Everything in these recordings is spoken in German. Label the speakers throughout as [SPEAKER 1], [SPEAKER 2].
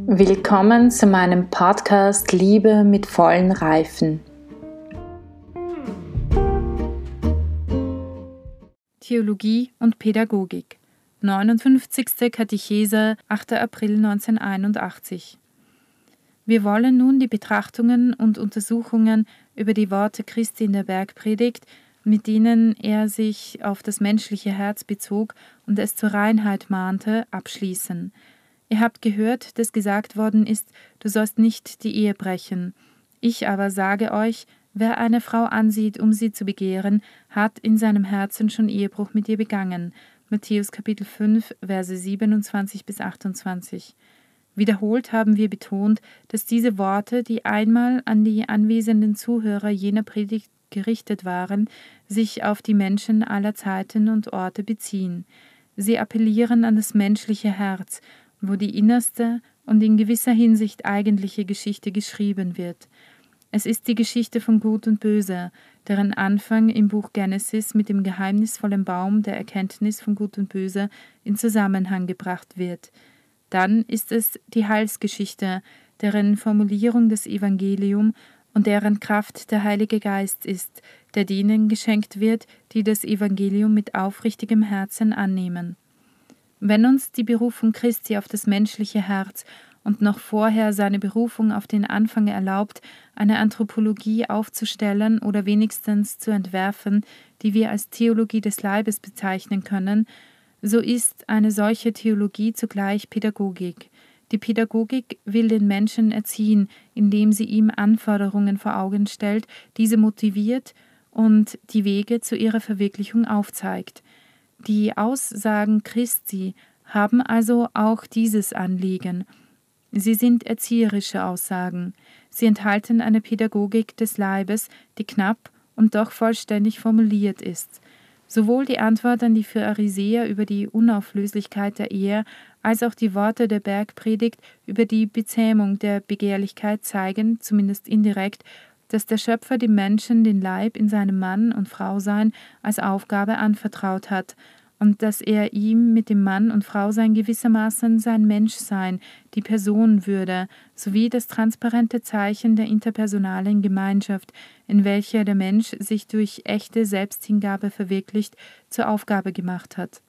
[SPEAKER 1] Willkommen zu meinem Podcast Liebe mit vollen Reifen.
[SPEAKER 2] Theologie und Pädagogik. 59. Katechese, 8. April 1981. Wir wollen nun die Betrachtungen und Untersuchungen über die Worte Christi in der Bergpredigt, mit denen er sich auf das menschliche Herz bezog und es zur Reinheit mahnte, abschließen. Ihr habt gehört, dass gesagt worden ist, du sollst nicht die Ehe brechen. Ich aber sage euch, wer eine Frau ansieht, um sie zu begehren, hat in seinem Herzen schon Ehebruch mit ihr begangen. Matthäus Kapitel 5, Verse 27 bis 28. Wiederholt haben wir betont, dass diese Worte, die einmal an die anwesenden Zuhörer jener Predigt gerichtet waren, sich auf die Menschen aller Zeiten und Orte beziehen. Sie appellieren an das menschliche Herz, wo die innerste und in gewisser Hinsicht eigentliche Geschichte geschrieben wird. Es ist die Geschichte von Gut und Böse, deren Anfang im Buch Genesis mit dem geheimnisvollen Baum der Erkenntnis von Gut und Böse in Zusammenhang gebracht wird. Dann ist es die Heilsgeschichte, deren Formulierung das Evangelium und deren Kraft der Heilige Geist ist, der denen geschenkt wird, die das Evangelium mit aufrichtigem Herzen annehmen. Wenn uns die Berufung Christi auf das menschliche Herz und noch vorher seine Berufung auf den Anfang erlaubt, eine Anthropologie aufzustellen oder wenigstens zu entwerfen, die wir als Theologie des Leibes bezeichnen können, so ist eine solche Theologie zugleich Pädagogik. Die Pädagogik will den Menschen erziehen, indem sie ihm Anforderungen vor Augen stellt, diese motiviert und die Wege zu ihrer Verwirklichung aufzeigt. Die Aussagen Christi haben also auch dieses Anliegen. Sie sind erzieherische Aussagen. Sie enthalten eine Pädagogik des Leibes, die knapp und doch vollständig formuliert ist. Sowohl die Antwort an die Pharisäer über die Unauflöslichkeit der Ehe, als auch die Worte der Bergpredigt über die Bezähmung der Begehrlichkeit zeigen, zumindest indirekt, dass der Schöpfer dem Menschen den Leib in seinem Mann- und Frausein als Aufgabe anvertraut hat und dass er ihm mit dem Mann- und Frausein gewissermaßen sein Menschsein, die Personenwürde sowie das transparente Zeichen der interpersonalen Gemeinschaft, in welcher der Mensch sich durch echte Selbsthingabe verwirklicht, zur Aufgabe gemacht hat.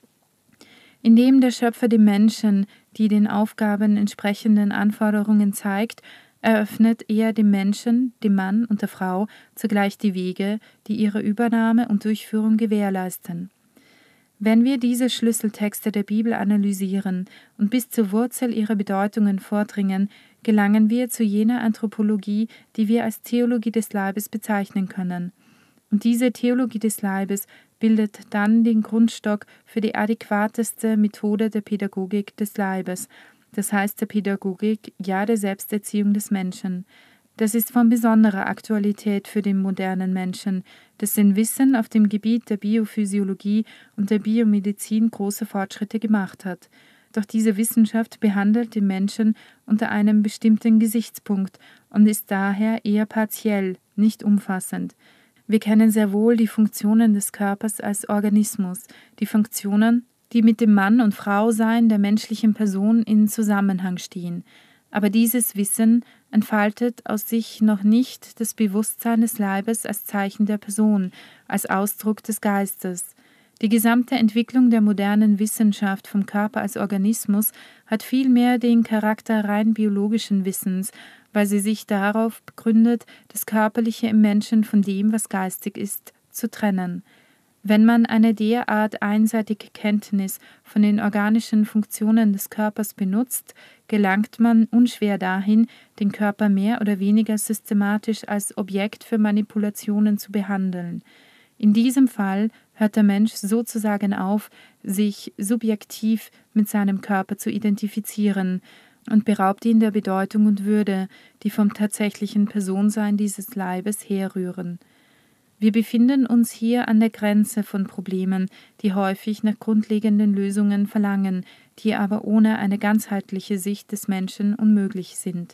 [SPEAKER 2] Indem der Schöpfer dem Menschen die den Aufgaben entsprechenden Anforderungen zeigt, eröffnet er dem Menschen, dem Mann und der Frau zugleich die Wege, die ihre Übernahme und Durchführung gewährleisten. Wenn wir diese Schlüsseltexte der Bibel analysieren und bis zur Wurzel ihrer Bedeutungen vordringen, gelangen wir zu jener Anthropologie, die wir als Theologie des Leibes bezeichnen können. Und diese Theologie des Leibes bildet dann den Grundstock für die adäquateste Methode der Pädagogik des Leibes, das heißt der Pädagogik, ja der Selbsterziehung des Menschen. Das ist von besonderer Aktualität für den modernen Menschen, dessen Wissen auf dem Gebiet der Biophysiologie und der Biomedizin große Fortschritte gemacht hat. Doch diese Wissenschaft behandelt den Menschen unter einem bestimmten Gesichtspunkt und ist daher eher partiell, nicht umfassend. Wir kennen sehr wohl die Funktionen des Körpers als Organismus, die Funktionen, die mit dem Mann- und Frausein der menschlichen Person in Zusammenhang stehen. Aber dieses Wissen entfaltet aus sich noch nicht das Bewusstsein des Leibes als Zeichen der Person, als Ausdruck des Geistes. Die gesamte Entwicklung der modernen Wissenschaft vom Körper als Organismus hat vielmehr den Charakter rein biologischen Wissens, weil sie sich darauf begründet, das Körperliche im Menschen von dem, was geistig ist, zu trennen. Wenn man eine derart einseitige Kenntnis von den organischen Funktionen des Körpers benutzt, gelangt man unschwer dahin, den Körper mehr oder weniger systematisch als Objekt für Manipulationen zu behandeln. In diesem Fall hört der Mensch sozusagen auf, sich subjektiv mit seinem Körper zu identifizieren und beraubt ihn der Bedeutung und Würde, die vom tatsächlichen Personsein dieses Leibes herrühren. Wir befinden uns hier an der Grenze von Problemen, die häufig nach grundlegenden Lösungen verlangen, die aber ohne eine ganzheitliche Sicht des Menschen unmöglich sind.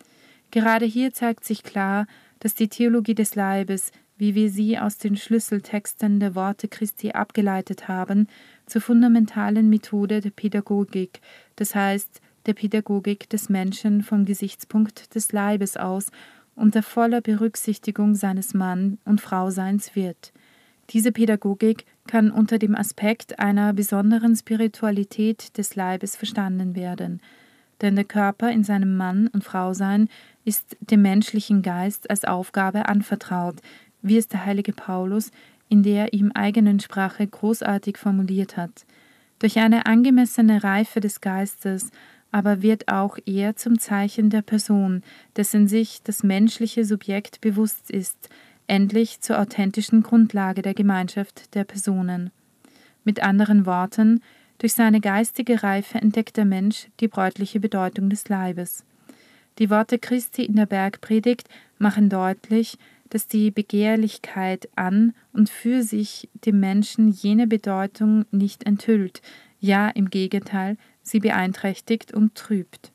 [SPEAKER 2] Gerade hier zeigt sich klar, dass die Theologie des Leibes, wie wir sie aus den Schlüsseltexten der Worte Christi abgeleitet haben, zur fundamentalen Methode der Pädagogik, das heißt der Pädagogik des Menschen vom Gesichtspunkt des Leibes aus unter voller Berücksichtigung seines Mann- und Frauseins wird. Diese Pädagogik kann unter dem Aspekt einer besonderen Spiritualität des Leibes verstanden werden, denn der Körper in seinem Mann- und Frausein ist dem menschlichen Geist als Aufgabe anvertraut, wie es der heilige Paulus in der ihm eigenen Sprache großartig formuliert hat. Durch eine angemessene Reife des Geistes aber wird auch er zum Zeichen der Person, dessen sich das menschliche Subjekt bewusst ist, endlich zur authentischen Grundlage der Gemeinschaft der Personen. Mit anderen Worten, durch seine geistige Reife entdeckt der Mensch die bräutliche Bedeutung des Leibes. Die Worte Christi in der Bergpredigt machen deutlich, dass die Begehrlichkeit an und für sich dem Menschen jene Bedeutung nicht enthüllt, ja im Gegenteil, sie beeinträchtigt und trübt.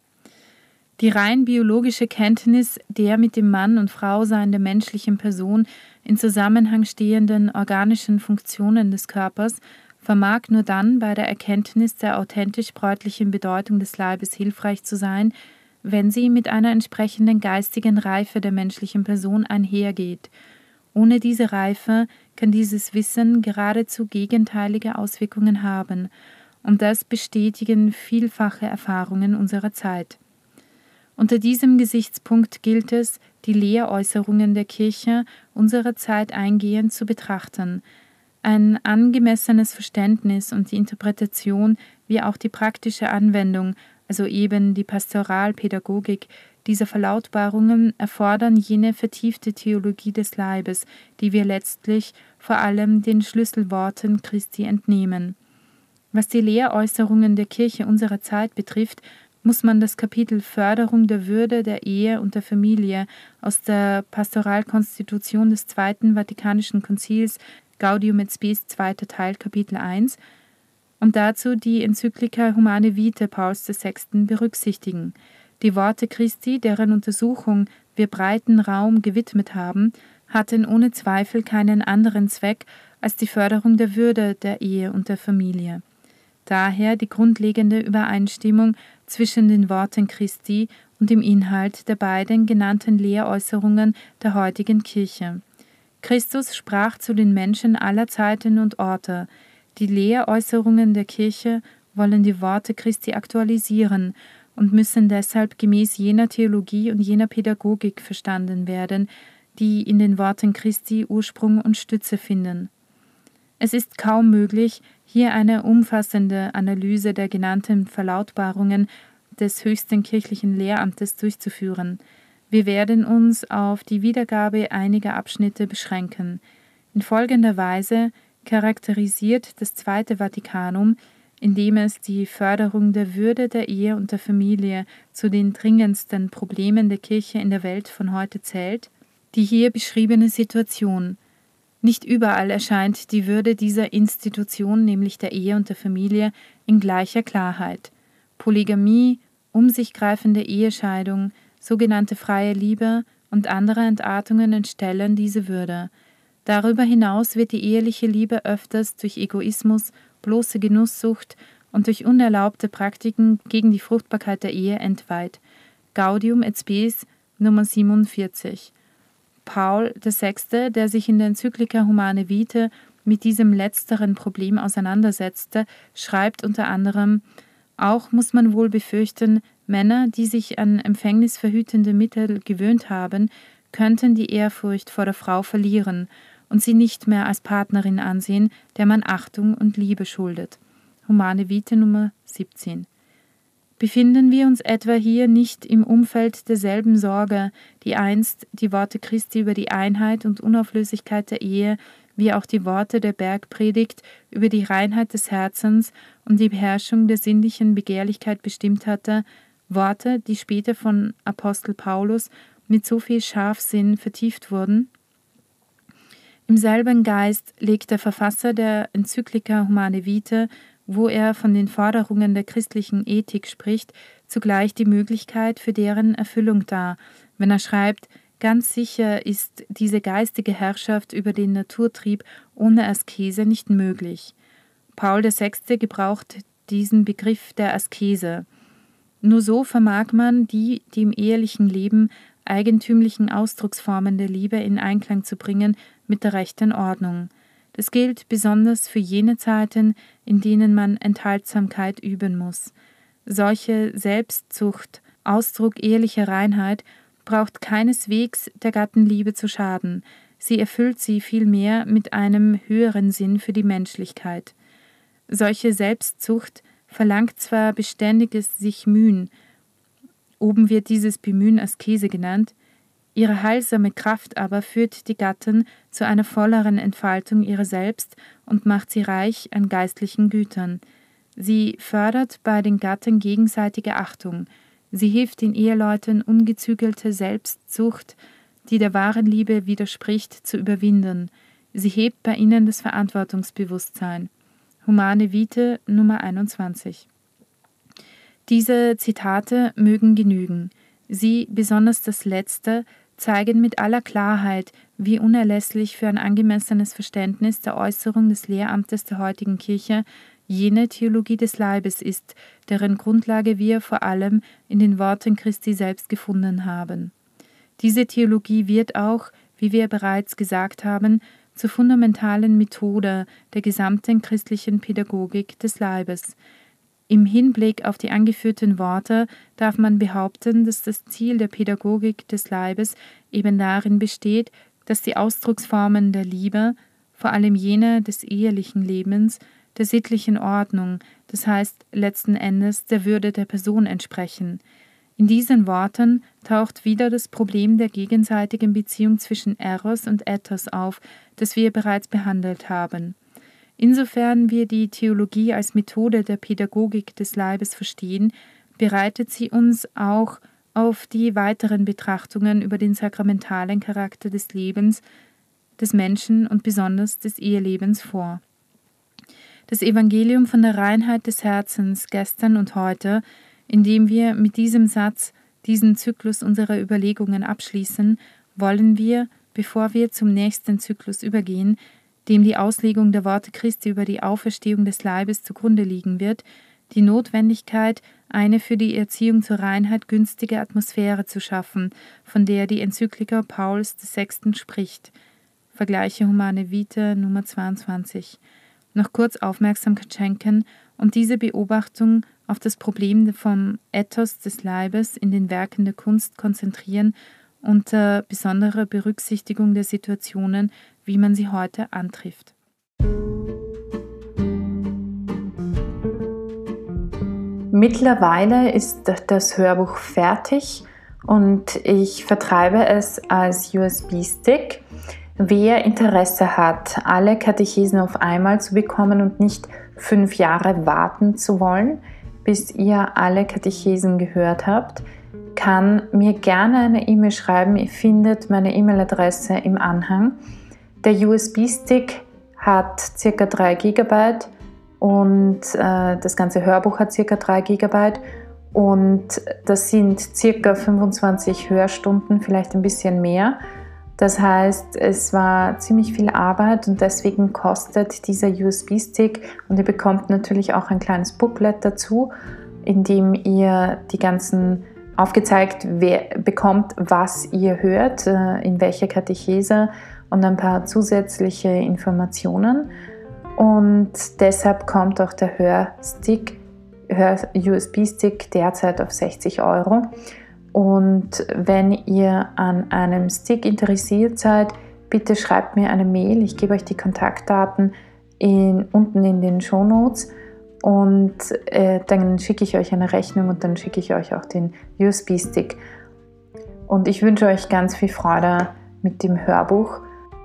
[SPEAKER 2] Die rein biologische Kenntnis der mit dem Mann und Frausein der menschlichen Person in Zusammenhang stehenden organischen Funktionen des Körpers vermag nur dann bei der Erkenntnis der authentisch bräutlichen Bedeutung des Leibes hilfreich zu sein, wenn sie mit einer entsprechenden geistigen Reife der menschlichen Person einhergeht. Ohne diese Reife kann dieses Wissen geradezu gegenteilige Auswirkungen haben, und das bestätigen vielfache Erfahrungen unserer Zeit. Unter diesem Gesichtspunkt gilt es, die Lehräußerungen der Kirche unserer Zeit eingehend zu betrachten. Ein angemessenes Verständnis und die Interpretation wie auch die praktische Anwendung, also eben die Pastoralpädagogik dieser Verlautbarungen, erfordern jene vertiefte Theologie des Leibes, die wir letztlich vor allem den Schlüsselworten Christi entnehmen. Was die Lehräußerungen der Kirche unserer Zeit betrifft, muss man das Kapitel Förderung der Würde der Ehe und der Familie aus der Pastoralkonstitution des Zweiten Vatikanischen Konzils Gaudium et Spes, zweiter Teil, Kapitel 1, und dazu die Enzyklika Humane Vitae Pauls VI. Berücksichtigen. Die Worte Christi, deren Untersuchung wir breiten Raum gewidmet haben, hatten ohne Zweifel keinen anderen Zweck als die Förderung der Würde der Ehe und der Familie. Daher die grundlegende Übereinstimmung zwischen den Worten Christi und dem Inhalt der beiden genannten Lehräußerungen der heutigen Kirche. Christus sprach zu den Menschen aller Zeiten und Orte. Die Lehräußerungen der Kirche wollen die Worte Christi aktualisieren und müssen deshalb gemäß jener Theologie und jener Pädagogik verstanden werden, die in den Worten Christi Ursprung und Stütze finden. Es ist kaum möglich, hier eine umfassende Analyse der genannten Verlautbarungen des höchsten kirchlichen Lehramtes durchzuführen. Wir werden uns auf die Wiedergabe einiger Abschnitte beschränken. In folgender Weise charakterisiert das Zweite Vatikanum, indem es die Förderung der Würde der Ehe und der Familie zu den dringendsten Problemen der Kirche in der Welt von heute zählt, die hier beschriebene Situation. Nicht überall erscheint die Würde dieser Institution, nämlich der Ehe und der Familie, in gleicher Klarheit. Polygamie, um sich greifende Ehescheidung, sogenannte freie Liebe und andere Entartungen entstellen diese Würde. Darüber hinaus wird die eheliche Liebe öfters durch Egoismus, bloße Genusssucht und durch unerlaubte Praktiken gegen die Fruchtbarkeit der Ehe entweiht. Gaudium et Spes, Nummer 47. Paul VI., der sich in der Enzyklika Humane Vitae mit diesem letzteren Problem auseinandersetzte, schreibt unter anderem: Auch muss man wohl befürchten, Männer, die sich an empfängnisverhütende Mittel gewöhnt haben, könnten die Ehrfurcht vor der Frau verlieren und sie nicht mehr als Partnerin ansehen, der man Achtung und Liebe schuldet. Humane Vitae Nummer 17. Befinden wir uns etwa hier nicht im Umfeld derselben Sorge, die einst die Worte Christi über die Einheit und Unauflöslichkeit der Ehe, wie auch die Worte der Bergpredigt über die Reinheit des Herzens und die Beherrschung der sinnlichen Begehrlichkeit bestimmt hatte, Worte, die später von Apostel Paulus mit so viel Scharfsinn vertieft wurden? Im selben Geist legt der Verfasser der Enzyklika Humane Vitae, wo er von den Forderungen der christlichen Ethik spricht, zugleich die Möglichkeit für deren Erfüllung dar, wenn er schreibt: Ganz sicher ist diese geistige Herrschaft über den Naturtrieb ohne Askese nicht möglich. Paul VI. Gebraucht diesen Begriff der Askese. Nur so vermag man, die im ehelichen Leben eigentümlichen Ausdrucksformen der Liebe in Einklang zu bringen mit der rechten Ordnung. Das gilt besonders für jene Zeiten, in denen man Enthaltsamkeit üben muss. Solche Selbstzucht, Ausdruck ehelicher Reinheit, braucht keineswegs der Gattenliebe zu schaden. Sie erfüllt sie vielmehr mit einem höheren Sinn für die Menschlichkeit. Solche Selbstzucht verlangt zwar beständiges sich Mühen, oben wird dieses Bemühen Askese genannt, ihre heilsame Kraft aber führt die Gatten zu einer volleren Entfaltung ihrer selbst und macht sie reich an geistlichen Gütern. Sie fördert bei den Gatten gegenseitige Achtung, sie hilft den Eheleuten ungezügelte Selbstzucht, die der wahren Liebe widerspricht, zu überwinden. Sie hebt bei ihnen das Verantwortungsbewusstsein. Humane Vitae Nummer 21. Diese Zitate mögen genügen. Sie, besonders das letzte, zeigen mit aller Klarheit, wie unerlässlich für ein angemessenes Verständnis der Äußerung des Lehramtes der heutigen Kirche jene Theologie des Leibes ist, deren Grundlage wir vor allem in den Worten Christi selbst gefunden haben. Diese Theologie wird auch, wie wir bereits gesagt haben, zur fundamentalen Methode der gesamten christlichen Pädagogik des Leibes. Im Hinblick auf die angeführten Worte darf man behaupten, dass das Ziel der Pädagogik des Leibes eben darin besteht, dass die Ausdrucksformen der Liebe, vor allem jene des ehelichen Lebens, der sittlichen Ordnung, das heißt letzten Endes der Würde der Person entsprechen. In diesen Worten taucht wieder das Problem der gegenseitigen Beziehung zwischen Eros und Ethos auf, das wir bereits behandelt haben. Insofern wir die Theologie als Methode der Pädagogik des Leibes verstehen, bereitet sie uns auch auf die weiteren Betrachtungen über den sakramentalen Charakter des Lebens des Menschen und besonders des Ehelebens vor. Das Evangelium von der Reinheit des Herzens gestern und heute, indem wir mit diesem Satz diesen Zyklus unserer Überlegungen abschließen, wollen wir, bevor wir zum nächsten Zyklus übergehen, dem die Auslegung der Worte Christi über die Auferstehung des Leibes zugrunde liegen wird, die Notwendigkeit, eine für die Erziehung zur Reinheit günstige Atmosphäre zu schaffen, von der die Enzyklika Pauls VI. Spricht. Vergleiche Humane Vitae Nummer 22. Noch kurz Aufmerksamkeit schenken und diese Beobachtung auf das Problem vom Ethos des Leibes in den Werken der Kunst konzentrieren, unter besonderer Berücksichtigung der Situationen, wie man sie heute antrifft.
[SPEAKER 1] Mittlerweile ist das Hörbuch fertig und ich vertreibe es als USB-Stick. Wer Interesse hat, alle Katechesen auf einmal zu bekommen und nicht 5 Jahre warten zu wollen, bis ihr alle Katechesen gehört habt, kann mir gerne eine E-Mail schreiben. Ihr findet meine E-Mail-Adresse im Anhang. Der USB-Stick hat ca. 3 GB und das ganze Hörbuch hat ca. 3 GB und das sind ca. 25 Hörstunden, vielleicht ein bisschen mehr. Das heißt, es war ziemlich viel Arbeit und deswegen kostet dieser USB-Stick und ihr bekommt natürlich auch ein kleines Booklet dazu, in dem ihr die ganzen aufgezeigt bekommt, was ihr hört, in welcher Katechese und ein paar zusätzliche Informationen. Und deshalb kommt auch der USB-Stick derzeit auf 60 €. Und wenn ihr an einem Stick interessiert seid, bitte schreibt mir eine Mail. Ich gebe euch die Kontaktdaten unten in den Shownotes und dann schicke ich euch eine Rechnung und dann schicke ich euch auch den USB-Stick. Und ich wünsche euch ganz viel Freude mit dem Hörbuch.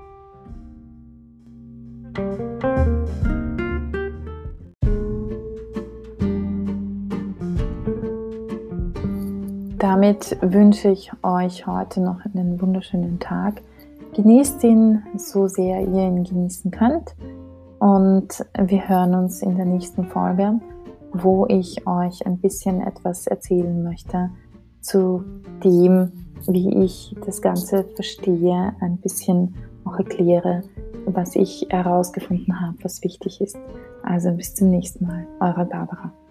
[SPEAKER 1] Damit wünsche ich euch heute noch einen wunderschönen Tag. Genießt ihn so sehr ihr ihn genießen könnt. Und wir hören uns in der nächsten Folge, wo ich euch ein bisschen etwas erzählen möchte zu dem, wie ich das Ganze verstehe, ein bisschen auch erkläre, was ich herausgefunden habe, was wichtig ist. Also bis zum nächsten Mal, eure Barbara.